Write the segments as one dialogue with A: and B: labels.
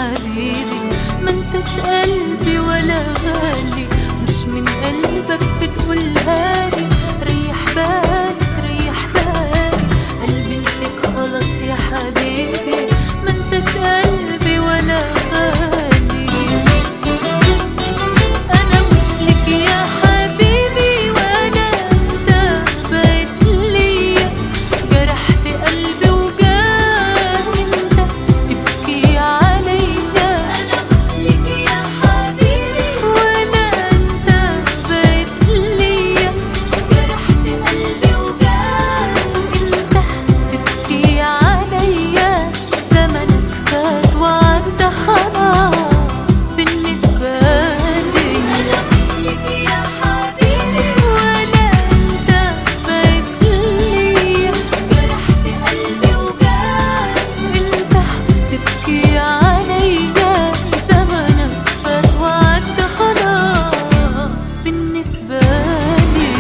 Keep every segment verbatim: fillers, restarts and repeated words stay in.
A: حبيبي، ما انتش قلبي ولا غالي، مش من قلبك بتقولها لي. ريح بالك ريح بالك، قلبي ليك خلاص يا حبيبي، ما انتش قلبي ولا غالي. انا مش لك يا حبيبي ولا انت بقيت ليا، جرحت قلبي وجاه انت تبكي عليا. انا مش لك يا حبيبي ولا انت بقيت ليا، جرحت قلبي وجاه انت تبكي عليا. زمنك فات وعدى خلاص بالنسبة لي. انا مش لك يا حبيبي ولا انت بقيت ليا، جرحت قلبي وجاه انت تبكي عليا. زمنك فات وعدى خلاص بالنسبة لي.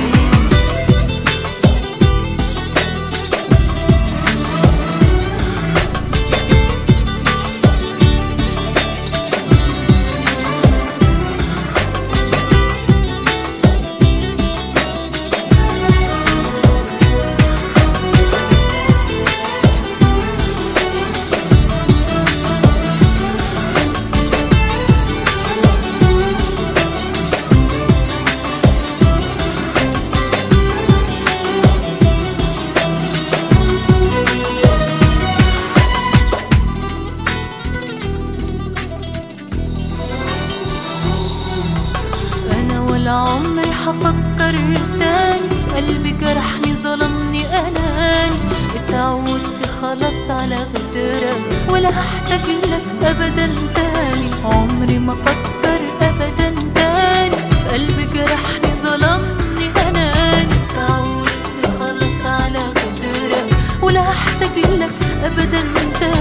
A: أنا ولا عمري حفكر تاني، في قلبي جرحني ظلمني أناني. اتعودت خلاص على غدرك ولا هحتاج لك أبدا تاني. عمري ما فكر أبدا تاني، في قلبي جرحني ظلمني أناني. اتعودت خلاص على غدرك ولا هحتاج لك أبدا تاني.